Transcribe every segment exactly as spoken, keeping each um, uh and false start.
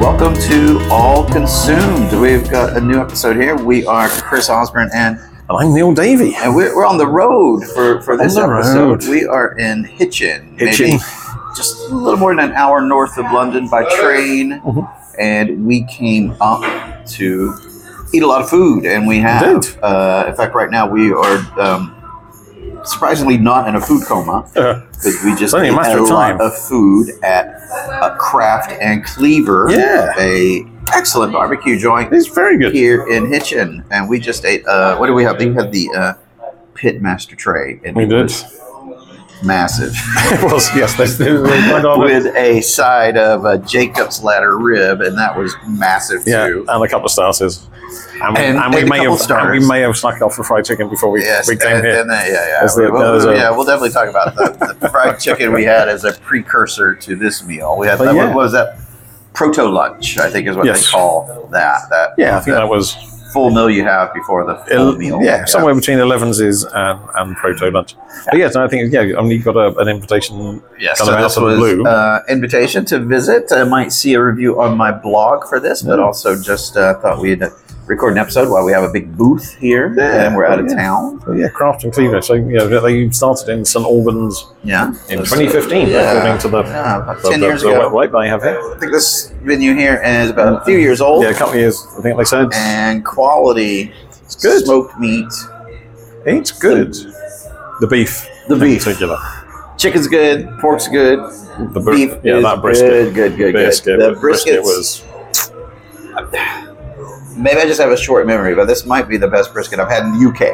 Welcome to All Consumed. We've got a new episode here. We are Chris Osborne and And I'm Neil Davey. and we're, we're on the road for, for this On the episode. road. We are in Hitchin, Hitchin. maybe just a little more than an hour north of London by train, Mhm. and we came up to eat a lot of food, and we have. Indeed. Uh, in fact, right now we are um, surprisingly not in a food coma. Uh, Because we just Only a ate matter a of time. lot of food at uh, Craft and Cleaver, Yeah. a excellent barbecue joint it's very good. here in Hitchin. And we just ate, uh, what do we have? We had the uh, Pitmaster tray. And We it did. was massive. It was, yes. They, they went on it. With a side of a Jacob's Ladder rib, and that was massive Yeah, too. and a couple of starters. And, we- And- and we and a may couple have starters. and we may have snuck off the fried chicken before we, Yes, we came and, here. and then, yeah, yeah. As the- Well, as a- yeah, we'll definitely talk about the, the fried chicken we had as a precursor to this meal. We had But that, yeah. what was that? Proto lunch, I think, is what Yes. they call that. That yeah, I think that was full meal you have before the full meal. yeah, somewhere between elevenses and, and proto lunch. But yes, I think yeah, I mean, you got a, an invitation Yes, kind so of this out of the was blue. uh, invitation to visit. I might see a review on my blog for this, but Yeah. also just uh, thought we'd uh, record an episode while we have a big booth here Yeah, and we're out of yeah. town. So, yeah, Craft and Cleaver. So you know, they started in St Albans Yeah, in It was, twenty fifteen, uh, yeah. according to the, Yeah, about the, ten the, years the ago. website they have here. I think this venue here is about a few years old. Yeah, a couple of years, I think they said. And quality It's good. smoked meat. It's good. The beef. The in beef. particular. Chicken's good, pork's good, The br- beef yeah, is that brisket. good, good, good, Brisket, good. The brisket briskets, was. maybe I just have a short memory, but this might be the best brisket I've had in the U K.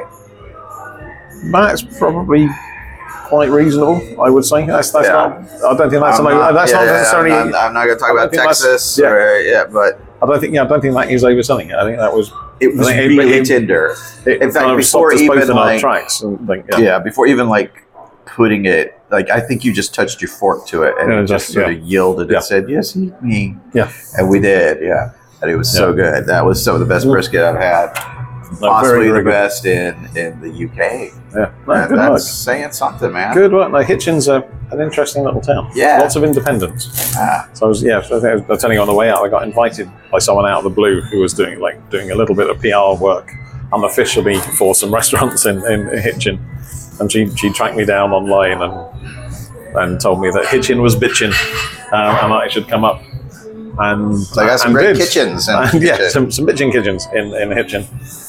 That's probably quite reasonable, I would say. That's, that's Yeah. not. I don't think that's. I'm an, not, that's yeah, not yeah, necessarily. I'm not, I'm not going to talk I don't about think that's- Texas, yeah. or, yeah, but I don't think. Yeah, I don't think that is overselling it. I think that was. it was I think it- really it- tender. It In fact, kind of before stopped us even both in our like, tracks. And think, yeah. yeah. before even like putting it, like I think you just touched your fork to it and Yeah, it just just- sort yeah. of yielded Yeah. and said, "Yes, eat me." Yeah. And we did, yeah. And it was so good. That was some of the best Mhm. brisket I've had. No, Possibly very, very the good. best in, in the U K. Yeah. No, That- good that's work. saying something, man. Good work. No, Hitchin's a, an interesting little town. Yeah. Lots of independence. Ah, So I was, yeah, so I think I was telling you on the way out, I got invited by someone out of the blue who was doing like doing a little bit of P R work unofficially for some restaurants in, in Hitchin, and she she tracked me down online and and told me that Hitchin was bitchin, um, and I should come up. And so I got some and great did. kitchens. And And, yeah, kitchen. some some bitchin kitchens in in Hitchin.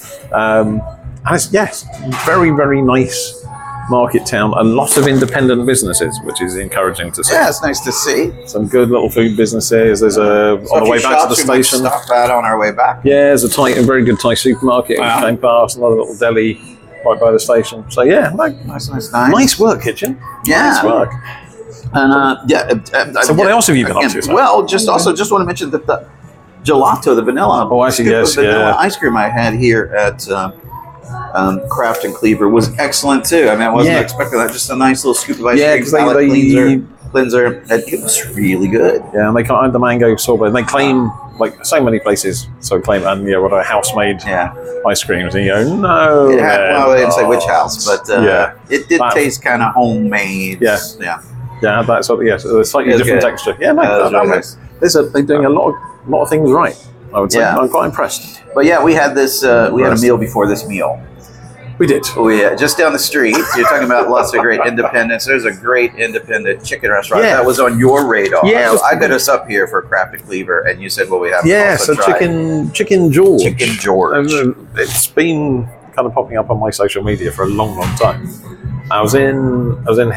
Um, and it's, yes, very very nice market town. A lot of independent businesses, which is encouraging to see. yeah, it's nice to see. Some good little food businesses. There's a So on a the way few back to the shops we might station. Stop at on our way back. Yeah, there's a tight, a very good Thai supermarket Wow. we came past. Another little deli right by the station. So yeah, like, Nice, nice, nice. nice work, Kitchen. Yeah. Nice work. And uh, yeah. uh, uh, So what yeah, else have you been up again, to, sir? Well, just also just want to mention that the gelato, the vanilla, Oh, I see, scoop of yes, vanilla yeah. ice cream I had here at uh, um, Craft and Cleaver was excellent too. I mean, I wasn't Yeah. expecting that. Just a nice little scoop of ice Yeah, cream, 'cause they- palate they- cleanser, cleanser. And it was really good. Yeah, and they can't the mango sorbet. And they claim like so many places. So claim and yeah, what a house made Yeah, ice creams. And you go no. it had. man, Well, they didn't say which oh, house, but uh, yeah, it did That- taste kind of homemade. Yeah. yeah. yeah, that's sort of, yeah, so a slightly It was different good. texture. Yeah, no, Uh, it was I- I really mean, nice. there's a, they're doing a lot of lot of things right. I would say. Yeah. I'm quite impressed. But yeah, we had this. Uh, we had a Impressed. meal before this meal. We did. We uh, just down the street. You're talking about lots of great independents. There's a great independent chicken restaurant Yeah. that was on your radar. Yeah, so it was- I got us up here for Craft and Cleaver, and you said, "Well, we have to Yeah, also so try chicken chicken George. Chicken George." Um, It's been kind of popping up on my social media for a long, long time. I was in I was in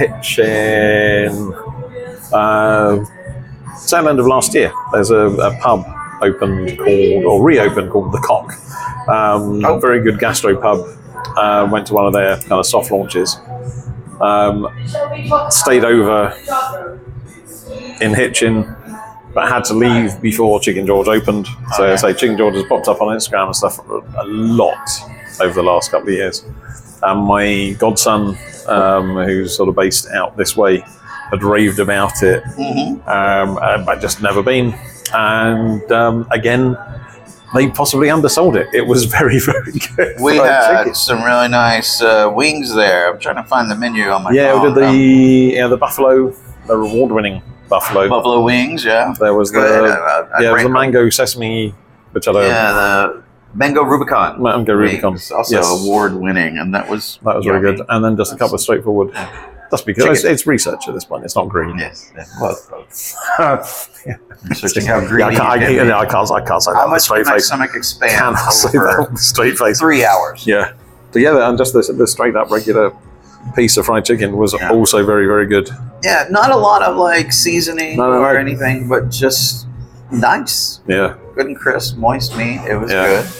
Hitchin uh, tail end of last year. There's a, a pub opened called or reopened called The Cock. Um, Oh. Very good gastro pub. Uh, went to one of their kind of soft launches. Um, stayed over in Hitchin, but had to leave before Chicken George opened. So Okay. I say Chicken George has popped up on Instagram and stuff a lot over the last couple of years. And my godson, um, who's sort of based out this way, had raved about it, Mhm. um, uh, but just never been. And um, again, they possibly undersold it. It was very, very good. We fried had chicken. some really nice uh, wings there. I'm trying to find the menu on my Yeah, phone. we did the Um, yeah the buffalo, the award-winning buffalo. Buffalo wings, yeah. There was the Good. Uh, yeah, it was the Franco- mango sesame, which had a Yeah, the Mango Rubicon. mango Rubicon. wings, also Yes. award winning, and that was That was yummy. very good. And then just a couple of straightforward. That's because it's, Chicken. it's research at this point. It's not green. Yes, it was. yeah. Researching how Yeah, greedy I, can't, I, you can't, can be. I can't. I can't say that How with a much straight did my face. stomach expand Cannot say that over with a straight face. three hours? Yeah. But yeah, and just the, the straight up regular piece of fried chicken was Yeah. also very, very good. Yeah, not a lot of like seasoning No, no, or no. anything, but just nice, Yeah. good and crisp, moist meat. It was Yeah. good.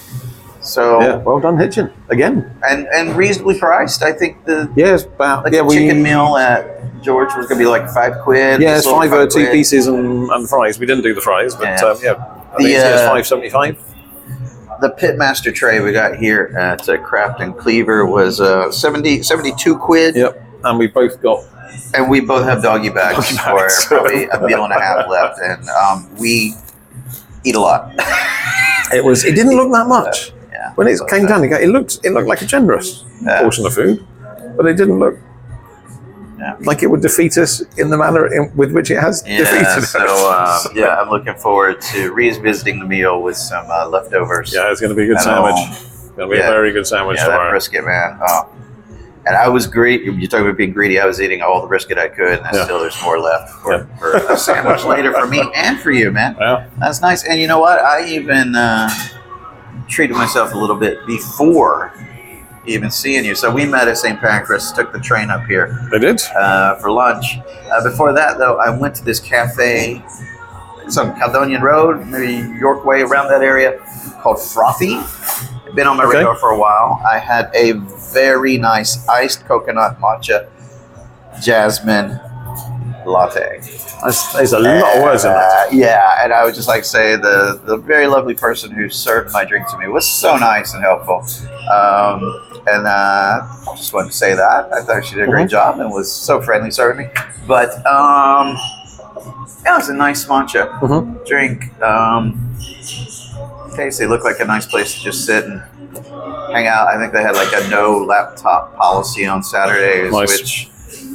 So Yeah. Well done, Hitchin. Again. and and reasonably priced. I think the Yeah, it's about like yeah, the we chicken meal at George was gonna be like five quid. yeah, this it's little five uh, two quid. pieces and, and fries. We didn't do the fries, but Yeah. yeah, um, yeah I think The, it's, yeah, it's uh, five seventy five. The Pitmaster tray we got here at uh, Craft and Cleaver was uh, seventy, seventy-two quid. Yep. And we both got And we both have doggy bags, Doggy for bags. probably a meal and a half left. And um, we eat a lot. it was it didn't look that much. Yeah. When it came down, it looked it looked like a generous Yeah. portion of food, but it didn't look Yeah. like it would defeat us in the manner in, with which it has Yeah, defeated so us. um, yeah, I'm looking forward to revisiting the meal with some uh, leftovers. Yeah, it's going to be a good At sandwich. home. It's going to be Yeah. a very good sandwich Yeah, that tomorrow. brisket, man. Oh. And I was great. You talk about being greedy. I was eating all the brisket I could, and I Yeah. still there's more left for, Yeah. for a sandwich later for me and for you, man. Yeah. That's nice. And you know what? I even uh, treated myself a little bit before even seeing you. So we met at Saint Pancras, took the train up here They did. uh, for lunch. Uh, before that, though, I went to this cafe, it's on Caledonian Road, maybe York Way, around that area, called Frothy. Been on my Okay. radar for a while. I had a very nice iced coconut matcha jasmine latte. There's, there's a lot of words in that. Uh, yeah, and I would just like to say the the very lovely person who served my drink to me was so nice and helpful. Um, and uh, just wanted to say that I thought she did a great Mhm. job and was so friendly serving me. But um, yeah, it was a nice matcha Mhm. drink. Um, tasty. It looked like a nice place to just sit and hang out. I think they had like a no laptop policy on Saturdays, Nice. which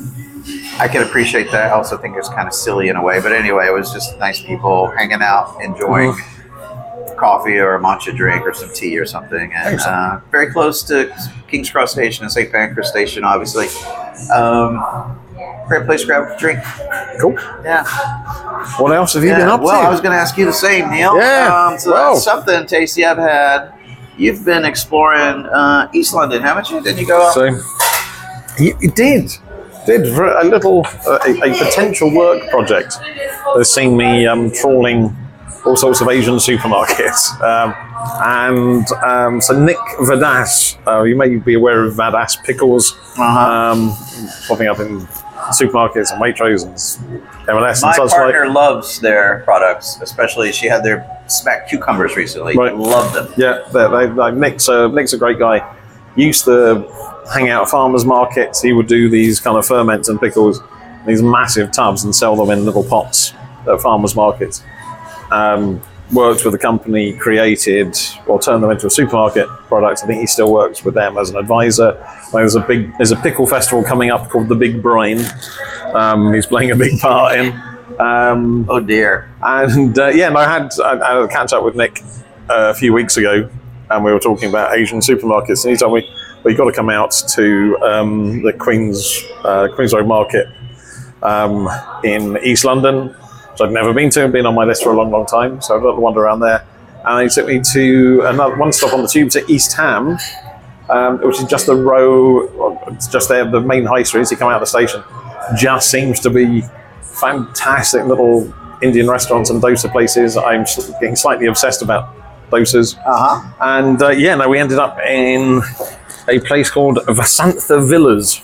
I can appreciate that. I also think it's kind of silly in a way. But anyway, it was just nice people hanging out, enjoying coffee or a matcha drink or some tea or something. And Excellent. uh, very close to King's Cross Station and Saint Pancras Station, obviously. Um, great place to grab a drink. Cool. Yeah. What else have you been Yeah, up well, to? I was going to ask you the same, Neil. Yeah, Um, so wow. that's something tasty I've had. You've been exploring uh, East London, haven't you? Didn't you go out? So, you, you did. Did for a little, uh, a, a potential work project has seen me um, trawling all sorts of Asian supermarkets. Um, and um, so Nick Vadas, uh, you may be aware of Vadas pickles, Uh-huh. um, popping up in supermarkets and Waitrose and M and S My and such partner like. loves their products, especially she had their smack cucumbers recently. Right. Loved them. Yeah, they, they, they, Nick's, a, Nick's a great guy. Used to hang out at farmers markets. He would do these kind of ferments and pickles, these massive tubs, and sell them in little pots at farmers markets. Um, worked with a company, created or turned them into a supermarket product. I think he still works with them as an advisor. There's a big, there's a pickle festival coming up called the Big Brine. Um, he's playing a big part in. Um, Oh dear. and uh, yeah, and I had, I, I had a catch up with Nick uh, a few weeks ago, and we were talking about Asian supermarkets, and he told me, well, you've got to come out to um, the Queen's uh, Queen's Road Market um, in East London, which I'd never been to, and been on my list for a long, long time, so I'd love to wander around there. And he took me to another one stop on the tube to East Ham, um, which is just a row, well, it's just there, the main high street, as you come out of the station, just seems to be fantastic little Indian restaurants and dosa places. I'm getting slightly obsessed about dosas. Uh-huh. And uh, yeah, no, we ended up in a place called Vasantha Villas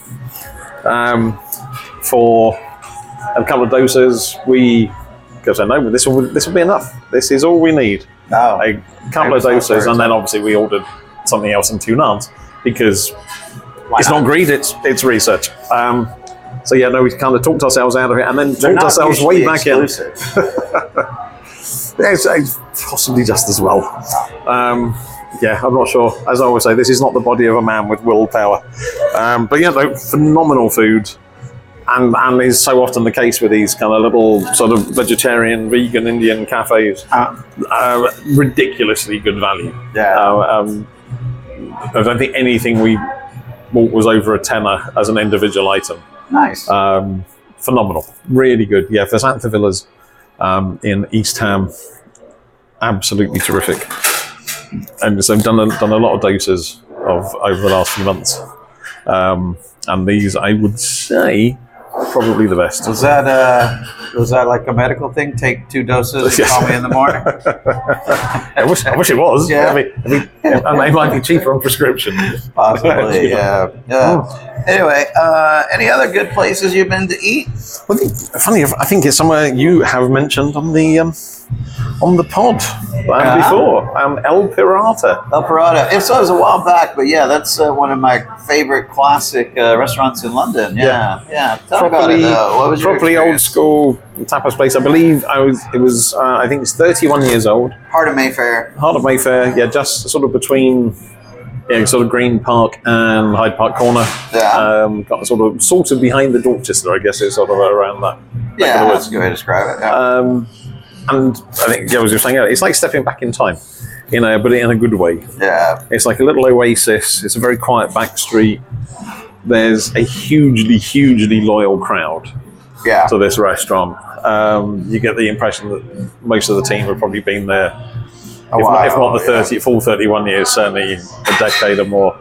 um, for a couple of dosas. We, because I know this will this will be enough. This is all we need. Oh. A couple of Excellent. dosas, and then obviously we ordered something else and two naans because Why it's not greed, it's it's research. Um, so yeah, no, we kind of talked ourselves out of it, and then They're talked not ourselves way usually back in. exclusive. Yeah, it's, it's possibly just as well. Um, yeah, I'm not sure. As I always say, this is not the body of a man with willpower. Um, but yeah, no, phenomenal food. and and is so often the case with these kind of little sort of vegetarian, vegan, Indian cafes. Uh, uh, ridiculously good value. Yeah. Uh, um, I don't think anything we bought was over a tenner as an individual item. Nice. Um, phenomenal. Really good. Yeah, for Xantha Villas um, in East Ham, absolutely terrific. And so I've done a, done a lot of doses of over the last few months. Um, and these, I would say, probably the best. Was that uh, was that like a medical thing? Take two doses and call me in the morning? I wish I wish it was. Yeah. I mean, I mean, and they might be cheaper on prescription. Possibly, yeah. yeah. Anyway, uh, any other good places you've been to eat? Well, funny, I think it's somewhere you have mentioned on the um, on the pod um, Uh-huh. before. Um, El Pirata. El Pirata. If so, it was a while back, but yeah, that's uh, one of my favorite classic uh, restaurants in London. Yeah, yeah. yeah. Tell about it, though. What was your properly old experience? school tapas place. I believe I was. It was. Uh, I think it's thirty-one years old. Heart of Mayfair. Heart of Mayfair. Yeah, just sort of between. Yeah, sort of Green Park and Hyde Park Corner. Yeah. Um, got sort of sort of behind the Dorchester, I guess it's sort of around that. Yeah, that's a good way to describe it. Yeah. Um, and I think, yeah, I was just saying, it's like stepping back in time, you know, but in a good way. yeah. It's like a little oasis. It's a very quiet back street. There's a hugely, hugely loyal crowd Yeah. to this restaurant. Um, you get the impression that most of the team have probably been there, A if, while, not, if not the yeah. thirty, full thirty-one years, certainly a decade or more.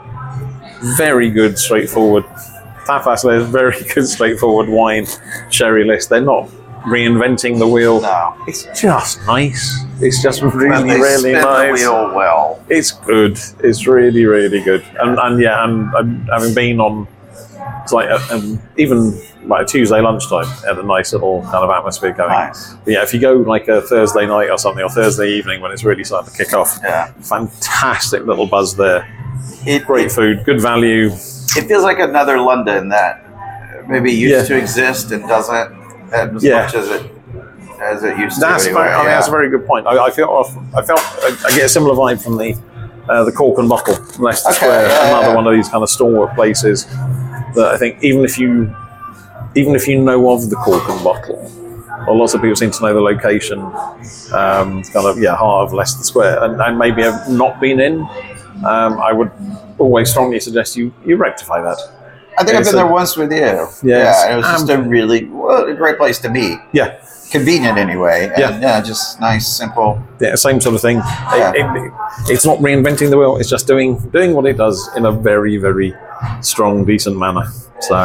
Very good, straightforward tapas. There's very good, straightforward wine, sherry list. They're not reinventing the wheel. No. It's just nice. It's just But really, they really spin nice. the wheel well. It's good. It's really, really good. And, and yeah, and, and having been on, it's like a, um, even like a Tuesday lunchtime, had a nice little kind of atmosphere going. Nice. But yeah, if you go like a Thursday night or something, or Thursday evening when it's really starting to kick off, Yeah. fantastic little buzz there. It, Great it, food, good value. it feels like another London that maybe used Yeah. to exist and doesn't as Yeah. much as it as it used That's to. very, Anyway. I mean, yeah. that's a very good point. I, I feel I felt I, I get a similar vibe from the uh, the Cork and Bottle, Leicester Okay, Square, yeah, another yeah. one of these kind of stalwart places that I think even if you even if you know of the Cork and Bottle, or lots of people seem to know the location, um, kind of yeah, heart of Leicester Square, and, and maybe have not been in. Um, I would always strongly suggest you you rectify that. I think I've It's been a- there once with you. Yes. Yeah, and it was just Um, a really well, a great place to meet. Yeah. Convenient anyway. And Yeah. yeah, just nice, simple. Yeah, same sort of thing. Yeah. It, it, it's not reinventing the wheel. It's just doing doing what it does in a very very strong, decent manner. So,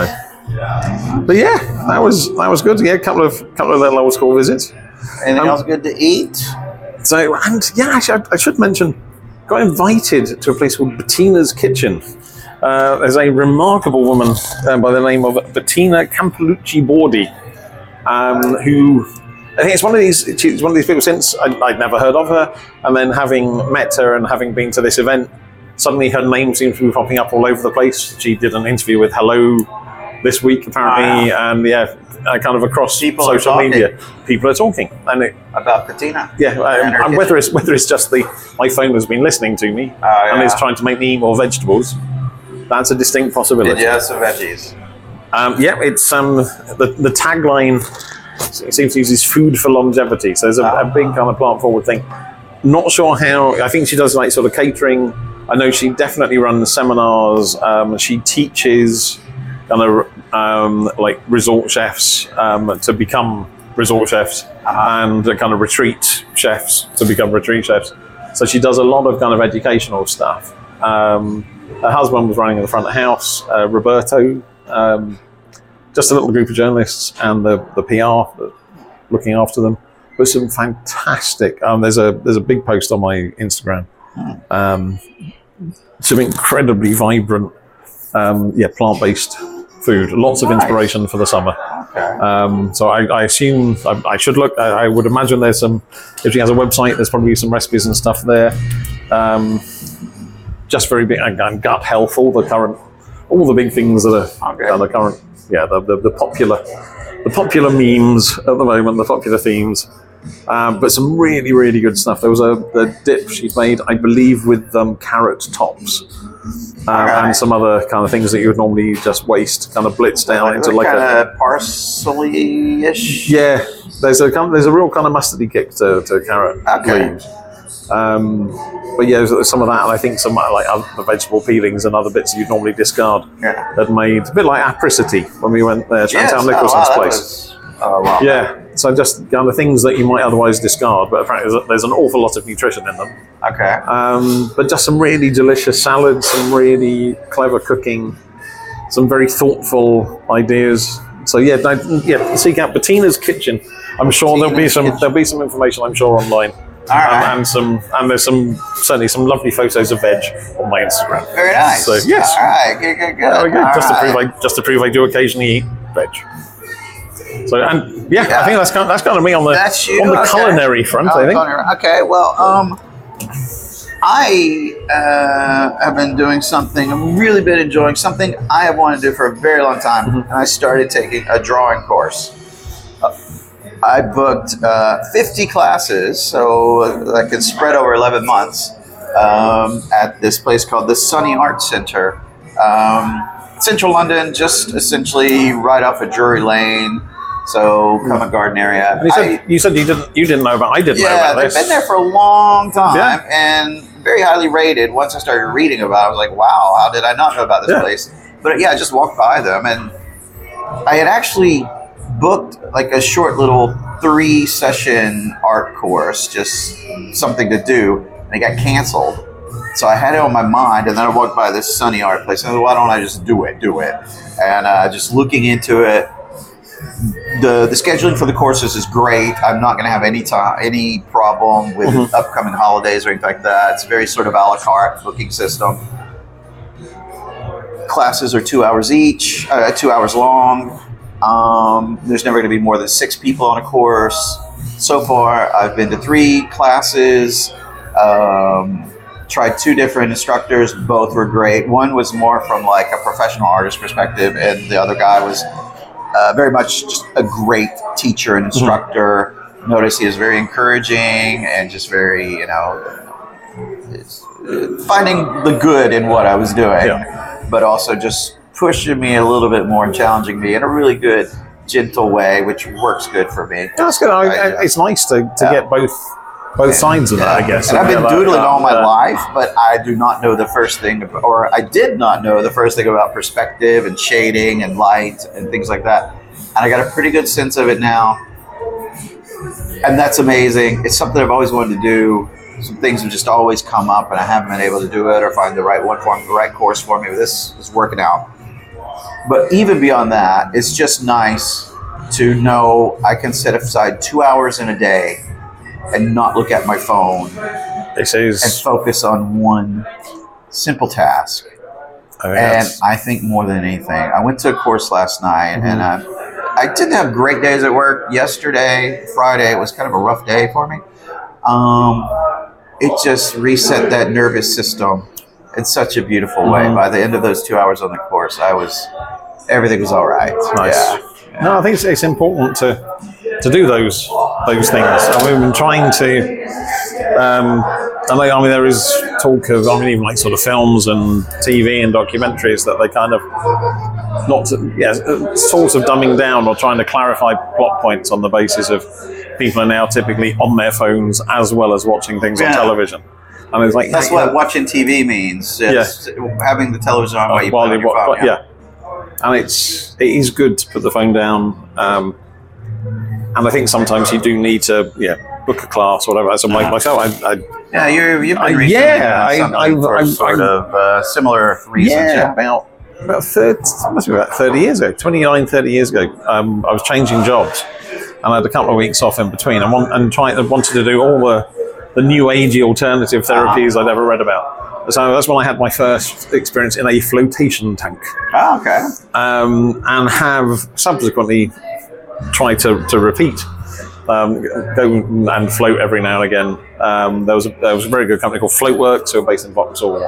but yeah, that was that was good. Yeah, a couple of couple of little old school visits. Anything Um, else good to eat? So, and yeah, actually, I, I should mention, got invited to a place called Bettina's Kitchen. Uh, there's a remarkable woman uh, by the name of Bettina Campolucci Bordi, um, who I think it's one of these. She's one of these people. Since I, I'd never heard of her, and then having met her and having been to this event, suddenly her name seems to be popping up all over the place. She did an interview with Hello this week, apparently, Wow. and yeah, uh, kind of across People are social talking. media, people are talking, and it, About Patina. yeah, And her um, and whether it's whether it's just the my phone has been listening to me Oh, and yeah. is trying to make me eat more vegetables, that's a distinct possibility. Did you have some veggies? Um, yeah, it's um, the the tagline it seems to use is food for longevity. So there's a, a big kind of plant forward thing. Not sure how. I think she does like sort of catering. I know she definitely runs seminars. Um, she teaches kind of um, like resort chefs um, to become resort chefs and uh, kind of retreat chefs to become retreat chefs. So she does a lot of kind of educational stuff. Um, her husband was running the front of house, uh, Roberto. Um, just a little group of journalists and the, the P R looking after them. But some fantastic. Um, there's a there's a big post on my Instagram. Um, some incredibly vibrant, um, yeah, plant-based food. Lots of Nice. inspiration for the summer. Okay. Um, so I, I assume I, I should look. I, I would imagine there's some. If she has a website, there's probably some recipes and stuff there. Um, just very big and, and gut health. All the current, all the big things that are Okay. uh, the current. Yeah, the, the the popular, the popular memes at the moment. The popular themes. Um, but some really, really good stuff. There was a, a dip she'd made, I believe, with um, carrot tops. um, right. and some other kind of things that you would normally just waste, kind of blitz down like, into like like kind a of parsley-ish. yeah. There's a kind- there's a real kind of mustardy kick to, to carrot Okay. leaves. Um, but yeah, there's some of that, and I think some like other vegetable peelings and other bits you'd normally discard Yeah. had made a bit like apricity when we went there, Yes. Chantal Oh, Nicholson's wow, that place. was- oh, wow. Yeah, so just kind of things that you might otherwise discard, but apparently there's, there's an awful lot of nutrition in them. Okay. Um, but just some really delicious salads, some really clever cooking, some very thoughtful ideas. So yeah, no, yeah, seek out Bettina's Kitchen. I'm sure there'll be Bettina's some Kitchen. there'll be some information. I'm sure online. All right. Um, and some, and there's some certainly some lovely photos of veg on my Instagram. Very nice. So yes, All right. Good, good, good. there we go. All Just right. to prove, I just to prove I do occasionally eat veg. So and yeah, Yeah. I think that's kind of, that's kind of me on the That's you. on the Okay. culinary front. Oh, I think. culinary. Okay. Well, um, I uh, have been doing something. I've really been enjoying something I have wanted to do for a very long time, Mm-hmm. and I started taking a drawing course. Uh, I booked uh, fifty classes, so that could spread over eleven months um, at this place called the Sunny Art Center, um, Central London, just essentially right off of Drury Lane. So Covent Garden area. And you said, I- you said you didn't you didn't know about I didn't know yeah, about they've this. been there for a long time Yeah. and very highly rated. Once I started reading about it, I was like, wow, how did I not know about this Yeah. place? But yeah, I just walked by them, and I had actually booked like a short little three session art course, just something to do, and it got canceled. So I had it on my mind, and then I walked by this Sunny Art place, and I said, why don't I just do it, do it? And uh, just looking into it, the the scheduling for the courses is great. I'm not going to have any time, any problem with Mhm. upcoming holidays or anything like that. It's very sort of a la carte booking system. Classes are two hours each, uh, two hours long. Um, there's never going to be more than six people on a course. So far, I've been to three classes. Um, tried two different instructors. Both were great. One was more from like a professional artist perspective, and the other guy was uh, very much just a great teacher and instructor. Mm-hmm. Notice he is very encouraging and just very, you know, it's, uh, finding the good in what I was doing, Yeah. but also just pushing me a little bit more and challenging me in a really good, gentle way, which works good for me. That's good. I, I- I, it's nice to, to Yeah. get both both sides of that, I guess. And I've been Yeah, doodling that- all my that- life, but I do not know the first thing, ab- or I did not know the first thing about perspective and shading and light and things like that. And I got a pretty good sense of it now. And that's amazing. It's something I've always wanted to do. Some things have just always come up, and I haven't been able to do it or find the right one for me, the right course for me. This is working out. But even beyond that, it's just nice to know I can set aside two hours in a day and not look at my phone This and is. focus on one simple task. I mean, And that's- I think more than anything, I went to a course last night, Mm-hmm. and uh, I didn't have great days at work. Yesterday, Friday, was kind of a rough day for me. Um, it just reset that nervous system in such a beautiful way. Mhm. By the end of those two hours on the course, I was, everything was all right. Nice. Yeah. No, I think it's, it's important to to do those those things. I mean, we've been trying to. Um, I mean, I mean, there is talk of, I mean, even like sort of films and T V and documentaries that they kind of not, to, yeah, sort of dumbing down or trying to clarify plot points on the basis of people are now typically on their phones as well as watching things on Yeah. television. And it's like That's what watching T V means. It's having the television on while you while play on you your wa- phone. yeah. And it's it is good to put the phone down. Um, and I think sometimes you do need to, yeah, book a class or whatever. So my, myself, I, I Yeah, you're, you've been I- recently yeah, doing I- something I've- for I've- sort I've- of uh, similar reasons. yeah, Yeah. about about thirty, must be about thirty years ago, twenty-nine, thirty years ago. Um, I was changing jobs, and I had a couple of weeks off in between, and, want, and trying, I wanted to do all the the new agey alternative therapies I'd ever read about. So that's when I had my first experience in a flotation tank. Oh, okay. Um, and have subsequently tried to, to repeat, um, go and float every now and again. Um, there was a, there was a very good company called Floatworks, who are based in Vauxhall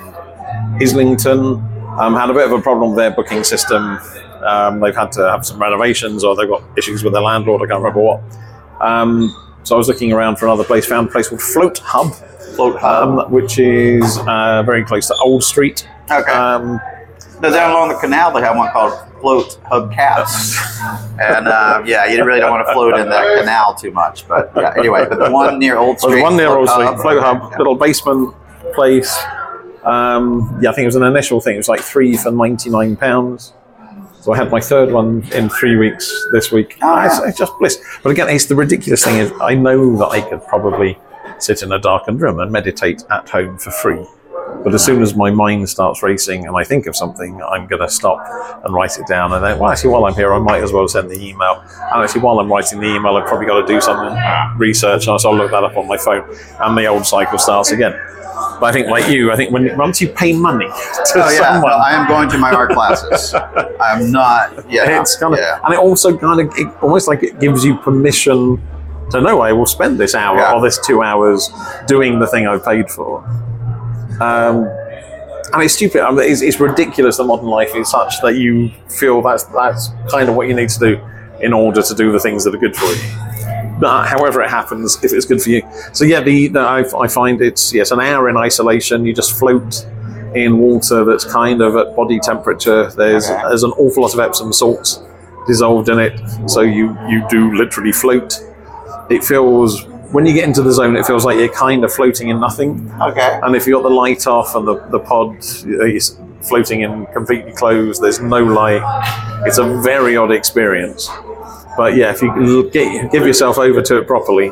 and Islington. Um, had a bit of a problem with their booking system. Um, they've had to have some renovations, or they've got issues with their landlord. I can't remember what. Um, so I was looking around for another place, found a place called Float Hub, Float Hub. um, which is uh, very close to Old Street. Okay. Um, No, down along the canal, they have one called Float Hubcaps. And uh, yeah, you really don't want to float in the canal too much. But yeah, anyway, but the one near Old Street. There's one near Float Old Street, Hub, Float Hub, yeah. little basement place. Um, yeah, I think it was an initial thing. It was like three for ninety-nine pounds. So I had my third one in three weeks this week. Oh, yeah. it's, it's just bliss. But again, it's the ridiculous thing is I know that I could probably sit in a darkened room and meditate at home for free. But as soon as my mind starts racing and I think of something, I'm going to stop and write it down. And then, well, actually, while I'm here, I might as well send the email. And actually, while I'm writing the email, I've probably got to do some research, and so I'll look that up on my phone. And the old cycle starts again. But I think, like you, I think when once you pay money to Oh yeah, someone, no, I am going to my art classes. I'm not. Yeah, it's kind of, yeah. and it also kind of, it, almost like it gives you permission to know I will spend this hour Yeah. or this two hours doing the thing I've paid for. Um, and it's stupid. I mean, it's, it's ridiculous that modern life is such that you feel that's that's kind of what you need to do in order to do the things that are good for you. But however it happens, if it's good for you. So yeah, the, the I, I find it's yes an hour in isolation. You just float in water that's kind of at body temperature. There's Okay. there's an awful lot of Epsom salts dissolved in it, so you you do literally float. It feels, when you get into the zone, it feels like you're kind of floating in nothing. Okay. And if you got the light off and the, the pod is floating in completely closed, there's no light. It's a very odd experience. But yeah, if you get, give yourself over to it properly,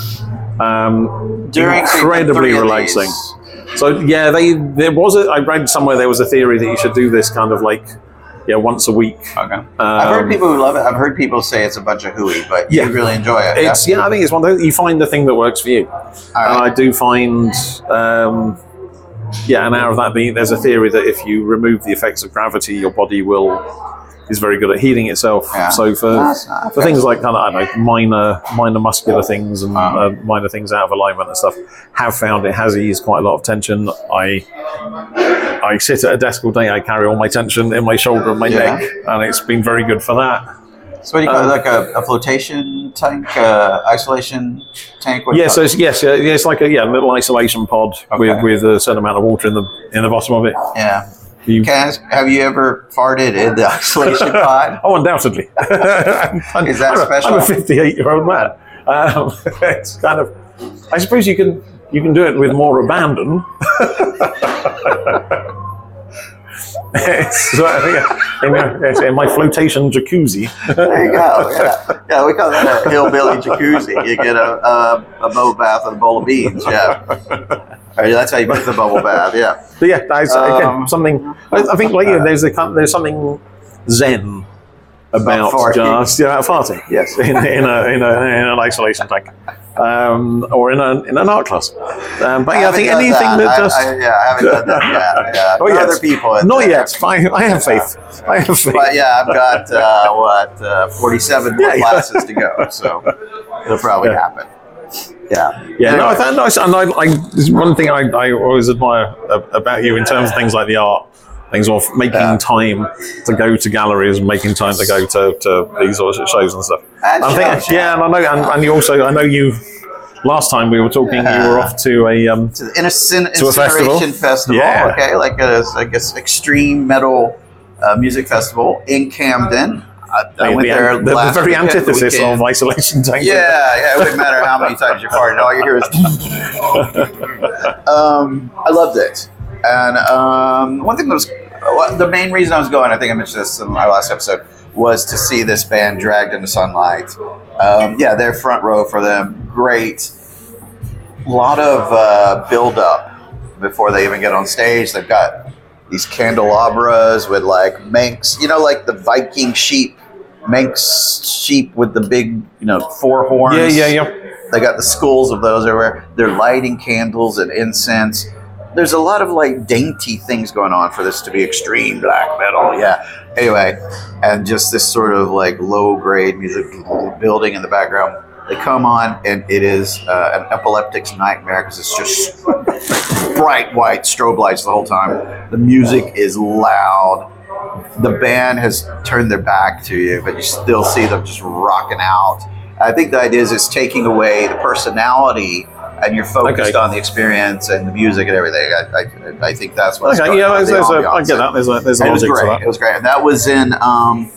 um, During incredibly three of relaxing. these. So yeah, they there was a, I read somewhere there was a theory that you should do this kind of like yeah once a week. Okay. I've heard Um, people who love it. I've heard people say it's a bunch of hooey, but Yeah. you really enjoy it. It's yeah, I think it's one of those, you find the thing that works for you. All And I right. do find, um, yeah, an hour of that being, there's a theory that if you remove the effects of gravity, your body will is very good at healing itself. Yeah. So for That's not for things like kind of I don't know minor minor muscular things and Uh-huh. uh, minor things out of alignment and stuff, have found it has eased quite a lot of tension. I I sit at a desk all day. I carry all my tension in my shoulder and my Yeah. neck, and it's been very good for that. So what do you call Um, it? Like a, a flotation tank, uh, isolation tank? What do you Yeah, call so it? it's, yes, yeah, it's like a yeah little isolation pod Okay. with, with a certain amount of water in the in the bottom of it. Yeah. You, Can I ask, have you ever farted in the isolation pod? oh, undoubtedly. Is that I'm a, special? I'm a fifty-eight-year-old man. Um, it's kind of. I suppose you can you can do it with more abandon. It's, uh, yeah, in, yes, in my flotation jacuzzi. There you go. Yeah, yeah. We call that a hillbilly jacuzzi. You get a a, a bubble bath and a bowl of beans. Yeah, Or that's how you make the bubble bath. Yeah. But yeah, that's, again, Um, something. I, I think like yeah, there's a kind- there's something zen about farting. just yeah, about farting. Yes, in, in a in a in an isolation tank, um, or in a in an art class. Um, but yeah, I, think haven't done anything that, I- just I, yeah, I haven't done that yet. Yeah. not yet. Other people. in Not there. yet. I, I have faith. I have faith. But yeah, I've got uh, what uh, forty-seven more Yeah, yeah. classes to go, so it'll probably Yeah. happen. Yeah. Yeah, no, I Anyway. found nice, and I, I this is one thing I, I always admire a- about you in terms of things like the art, things of making Yeah. time to go to galleries, and making time to go to, to these sorts of shows and stuff. And I think, shows, yeah, and I know, and, and you also, I know you. Last time we were talking, you were off to a um, to the Innocent To a festival? Incineration Festival. Yeah. Okay, like a, I guess extreme metal uh, music festival in Camden. I, I the, went there the, the last very weekend, the antithesis weekend. of isolation tank. Yeah, yeah. It wouldn't matter how many times you farted. All you hear is. um, I loved it, and um, one thing that was well, the main reason I was going. I think I mentioned this in my last episode. Was to see this band Dragged into Sunlight. Um, yeah, they're front row for them. Great. A lot of uh, build up before they even get on stage. They've got these candelabras with like Manx, you know, like the Viking sheep, Manx sheep with the big, you know, four horns. yeah, yeah, yeah. They got the skulls of those everywhere. They're lighting candles and incense. There's a lot of like dainty things going on for this to be extreme black metal. Yeah. Anyway, and just this sort of like low grade music building in the background. They come on and it is uh, an epileptic's nightmare because it's just bright white strobe lights the whole time. The music is loud. The band has turned their back to you, but you still see them just rocking out. I think the idea is it's taking away the personality and you're focused Okay. on the experience and the music and everything. I, I, I think that's what's Okay, going yeah, on, there's, the there's a, I ambiance. get that. There's a, there's a And it was logic to great. that. It was great. And that was in um,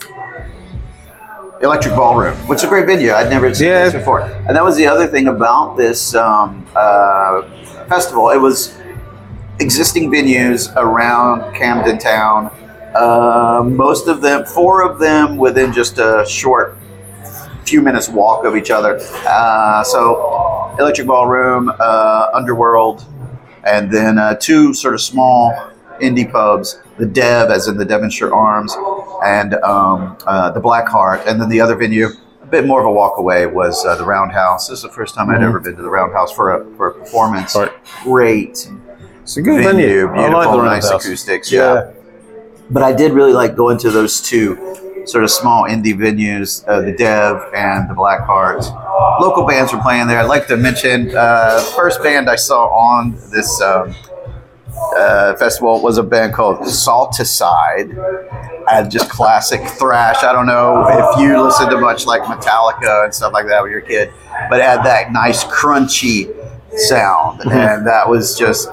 Electric Ballroom, which is a great venue. I'd never seen Yeah. this before. And that was the other thing about this um, uh, festival. It was existing venues around Camden Town. Uh, most of them, four of them, within just a short few minutes walk of each other. Uh, so, Electric Ballroom, uh, Underworld, and then uh, two sort of small indie pubs. The Dev, as in the Devonshire Arms, and um, uh, the Black Heart. And then the other venue, a bit more of a walk away, was uh, the Roundhouse. This is the first time I'd Mhm. ever been to the Roundhouse for a for a performance. Right. Great It's a good venue. beautiful, I like the nice Roundhouse. acoustics. Yeah. But I did really like going to those two sort of small indie venues, uh, the Dev and the Black Heart. Local bands were playing there. I'd like to mention uh, the first band I saw on this um, uh, festival was a band called Salticide. And just classic thrash. I don't know if you listened to much like Metallica and stuff like that when you were a kid, but it had that nice crunchy sound, and that was just,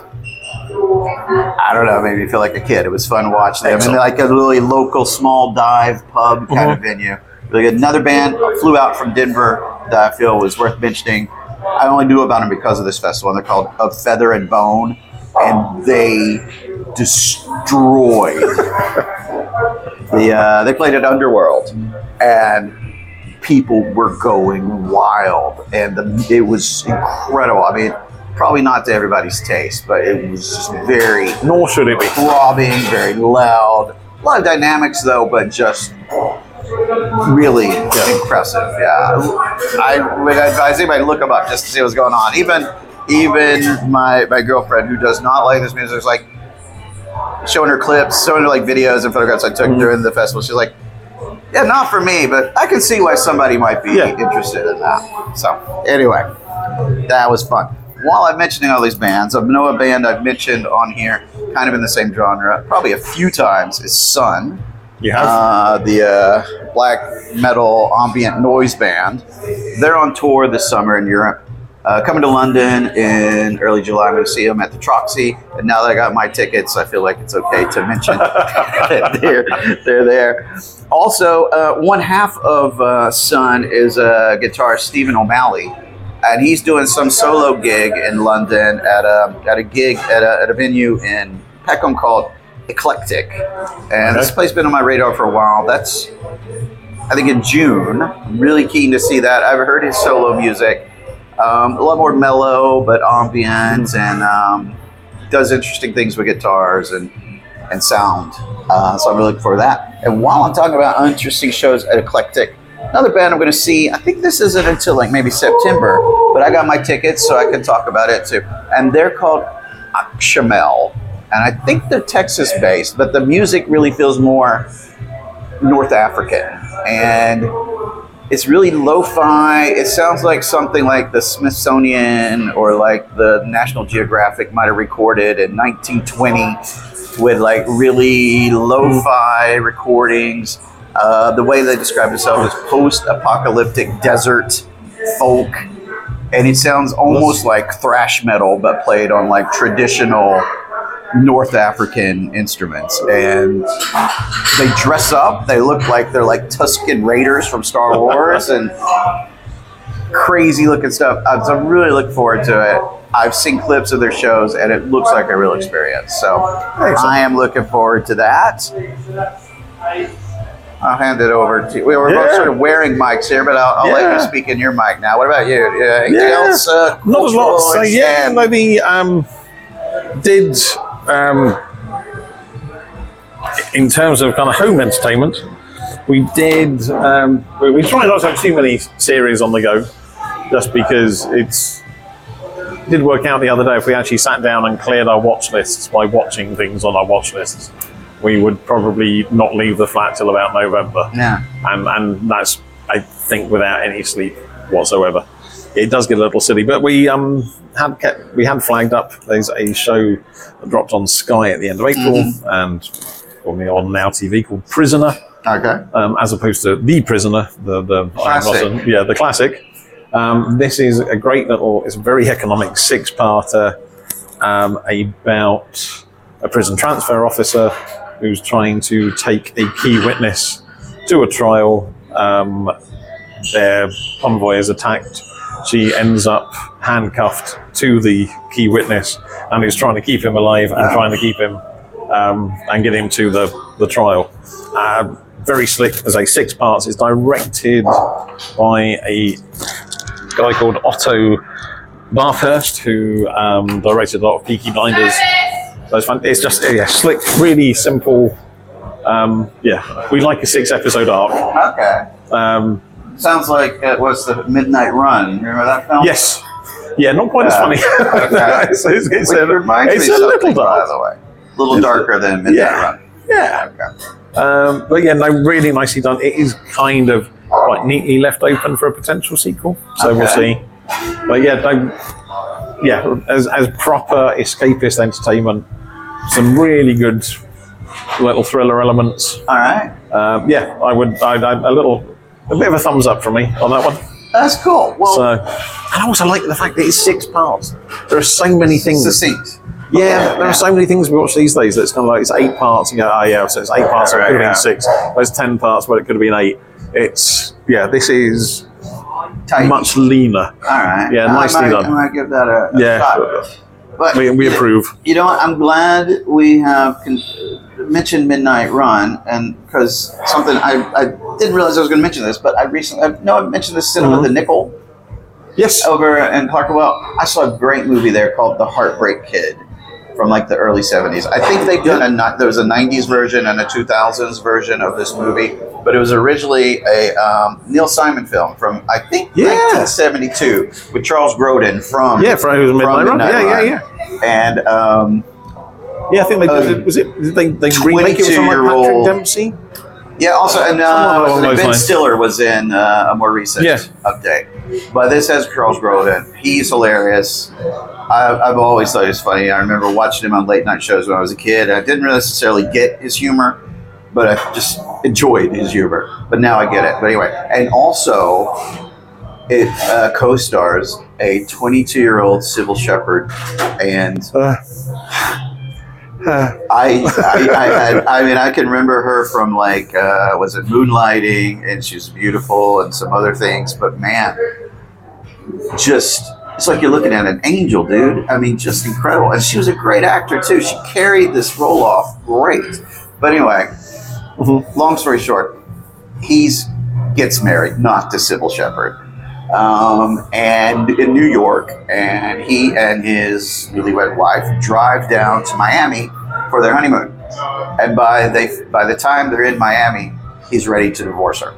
I don't know, made me feel like a kid. It was fun to watch them. And like a really local small dive pub kind of venue. Really good. Another band flew out from Denver that I feel was worth mentioning. I only knew about them because of this festival. And they're called Of Feather and Bone, and they destroyed. the uh, They played at Underworld, and people were going wild, and the, it was incredible. I mean, probably not to everybody's taste, but it was just very Nor should it be. throbbing, very loud. A lot of dynamics, though, but just really impressive. Yeah, I would advise anybody to look them up just to see what's going on. Even even my my girlfriend, who does not like this music, is like showing her clips, showing her like videos and photographs I took during the festival. She's like, "Yeah, not for me, but I can see why somebody might be Yeah. interested in that." So anyway, that was fun. While I'm mentioning all these bands, I know a band I've mentioned on here, kind of in the same genre, probably a few times, is Sun. You have? Uh, the uh, black metal ambient noise band. They're on tour this summer in Europe. Uh, coming to London in early July. I'm going to see them at the Troxy. And now that I got my tickets, I feel like it's okay to mention that they're, they're there. Also, uh, one half of uh, Sun is uh, guitarist Stephen O'Malley. And he's doing some solo gig in London at a, at a gig at a, at a venue in Peckham called Eclectic. And this place has been on my radar for a while. That's, I think, in June. I'm really keen to see that. I've heard his solo music. Um, a lot more mellow, but ambient, and um, does interesting things with guitars and, and sound. Uh, so I'm really looking forward to that. And while I'm talking about interesting shows at Eclectic, another band I'm going to see, I think this isn't until like maybe September, but I got my tickets so I can talk about it too. And they're called Akshamel. And I think they're Texas-based, but the music really feels more North African. And it's really lo-fi. It sounds like something like the Smithsonian or like the National Geographic might have recorded in nineteen twenty with like really lo-fi recordings. Uh, the way they describe themselves is post-apocalyptic desert folk. And it sounds almost like thrash metal, but played on like traditional North African instruments. And they dress up. They look like they're like Tusken Raiders from Star Wars and crazy looking stuff. So I'm really looking forward to it. I've seen clips of their shows and it looks like a real experience. So I am looking forward to that. I'll hand it over to you. We were both Yeah. sort of wearing mics here, but I'll, I'll let Yeah. you speak in your mic now. What about you? Uh, anything Yeah. else? Uh, Not a lot to cultural say. Yeah, exchange? maybe um, did um, in terms of kind of home entertainment, we did. Um, we, we try not to have too many series on the go, just because it's. It did work out the other day. If we actually sat down and cleared our watch lists by watching things on our watch lists, we would probably not leave the flat till about November. Yeah. And and that's, I think, without any sleep whatsoever. It does get a little silly, but we um had kept, we had flagged up. There's a show that dropped on Sky at the end of April, Mm-hmm. and only on Now T V, called Prisoner, Okay. um, as opposed to The Prisoner, the the Classic. Iron Rotten- yeah, the classic. Um, this is a great little, it's a very economic six-parter um, about a prison transfer officer who's trying to take a key witness to a trial. Um, their convoy is attacked. She ends up handcuffed to the key witness and is trying to keep him alive and trying to keep him um, and get him to the, the trial. Uh, very slick, as I say, six parts. It's directed by a guy called Otto Bathurst, who um, directed a lot of Peaky Blinders. So it's fun. It's just yeah, slick, really simple. Um, yeah, we like a six-episode arc. Okay. Um, Sounds like it was the Midnight Run. Remember that film? yes. Yeah, not quite Yeah. as funny. Okay. it's it's, it's Which a, reminds it's me a of little something, by dark. the way. A little darker than Midnight Yeah. Run. Yeah. Okay. Um, but yeah, no, really nicely done. It is kind of quite neatly left open for a potential sequel, so we'll Okay. see. But yeah, no, yeah, as as proper escapist entertainment, some really good little thriller elements. All right. Um, yeah, I would, I, I, a little, a bit of a thumbs up from me on that one. That's cool. Well, So, and I also like the fact that it's six parts. There are so many things. succinct. Yeah, there Yeah. are so many things we watch these days that's kind of like it's eight parts. And you go, oh yeah, so it's eight parts. So it Right, could have yeah. been six. There's ten parts, but it could have been eight. It's yeah, this is Tight. much leaner. All right. Yeah, I nicely might, done. I might give that a, a Yeah, shot. But we, we approve. you know what? I'm glad we have con- mentioned Midnight Run, and because something I, I didn't realize I was going to mention this, but I recently I, no I mentioned this cinema, Mhm. the Nickel, Yes. over in Clerkenwell. I saw a great movie there called The Heartbreak Kid from like the early seventies. I think they've done a ni- there was a nineties version and a two thousands version of this movie, but it was originally a um, Neil Simon film from I think Yeah. nineteen seventy-two with Charles Grodin from Yeah, for who's Midnight from Run. Midnight Yeah, Run. yeah, yeah. and um, Yeah, I think they Uh, was it. Did they they remake it with someone like Patrick twenty-two-year-old Dempsey? yeah, also and Somewhere uh, along Ben those lines. Stiller was in uh, a more recent Yeah. update, but this has Charles Grodin. He's hilarious. I, I've always thought he was funny. I remember watching him on late night shows when I was a kid. I didn't necessarily get his humor, but I just enjoyed his humor. But now I get it. But anyway, and also it uh, co-stars a twenty-two-year-old Sybil Shepherd, and Uh, uh, I, I, I had, I mean, I can remember her from like, uh, was it Moonlighting, and she was beautiful, and some other things. But man, just it's like you're looking at an angel, dude. I mean, just incredible. And she was a great actor too. She carried this role off great. But anyway, Mhm. long story short, he's gets married, not to Sybil Shepherd. Um, and in New York, and he and his newlywed wife drive down to Miami for their honeymoon. And by they by the time they're in Miami, he's ready to divorce her.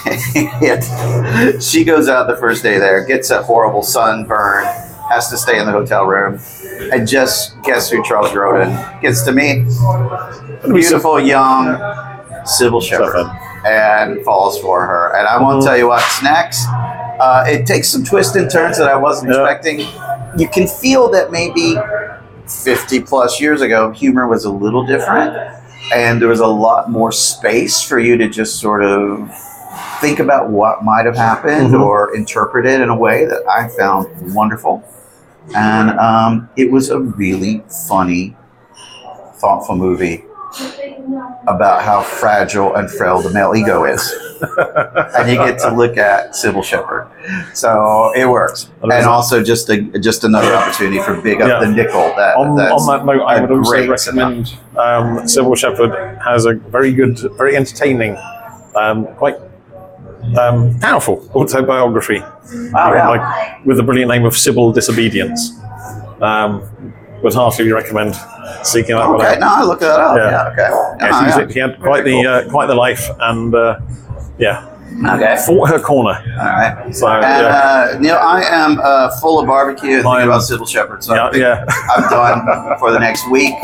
And she goes out the first day there, gets a horrible sunburn, has to stay in the hotel room, and just guess who Charles Grodin gets to meet? Beautiful young Sybil Shepherd, and falls for her. And I won't Mhm. tell you what's next. Uh, it takes some twists and turns that I wasn't Yeah. expecting. You can feel that maybe fifty plus years ago, humor was a little different, and there was a lot more space for you to just sort of think about what might have happened Mhm. or interpret it in a way that I found wonderful. And um, it was a really funny, thoughtful movie about how fragile and frail the male ego is. And you get to look at Sybil Shepherd. So it works. And also just a, just another opportunity for Big Up Yeah. the Nickel. That, on, that's on that note, I a would also great recommend um, Sybil Shepherd has a very good, very entertaining, um, quite um, powerful autobiography. Wow, yeah. Like, with the brilliant name of Sybil Disobedience. Um, would heartily recommend seeking that one Okay, out. no, I look that up. Yeah. Yeah, okay. Yeah, Oh, she's- yeah. He had quite the uh, quite the life, and uh, yeah, Okay. fought her corner. All right. So And yeah, uh, Neil, I am uh, full of barbecue and thinking I'm- about Sybil Shepherd, so I yeah, think yeah. I'm done for the next week.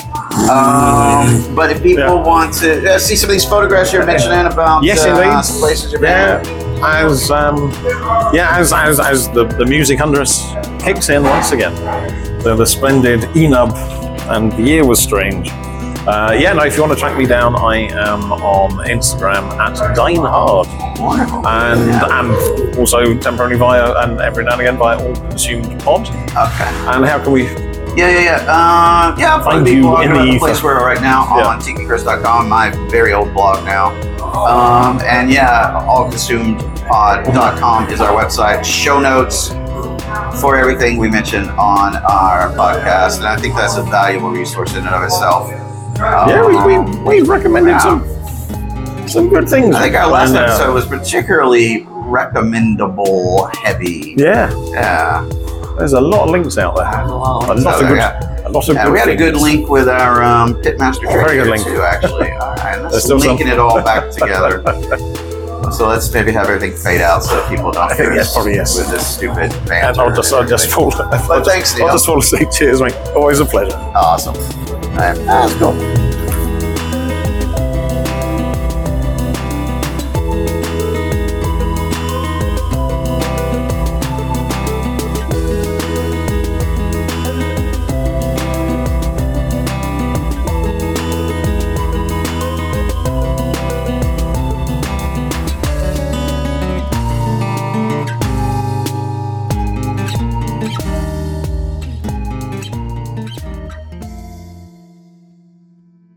Um, but if people Yeah. want to uh, see some of these photographs you're mentioning about Yes, uh, indeed. some places you've Yeah, been, as um, yeah, as as as the, the music under us kicks in once again, the, the splendid Enub and The Year Was Strange. Uh, yeah, no, if you want to track me down, I am on Instagram at Dinehard. Wonderful. And Yeah. and also temporarily via, and every now and again via All Consumed Pod. Okay. And how can we Yeah, yeah, yeah. Uh, yeah, I'll Find probably be you blogging in the on the ether. place we're right now Yeah. on tiki chris dot com, my very old blog now. Um, and yeah, all consumed pod dot com is our website. Show notes for everything we mentioned on our podcast, and I think that's a valuable resource in and of itself. Um, Yeah, we, we, we recommended yeah. some some good things. I think our last And, uh, episode was particularly recommendable heavy. Yeah, Yeah. there's a lot of links out there. A A lot of So, good, yeah. a lot of Yeah, good we had a things. good link with our um, Pitmaster trick Very good here link. too, actually. All right, There's let's still linking some- it all back together. So let's maybe have everything fade out so people don't hear Yes, us probably yes. with this stupid And banter. I'll just, I'll just everything. fall. I'll But just, thanks, Neil. I'll just fall asleep. Cheers, mate. Always a pleasure. Awesome. All right, let's go.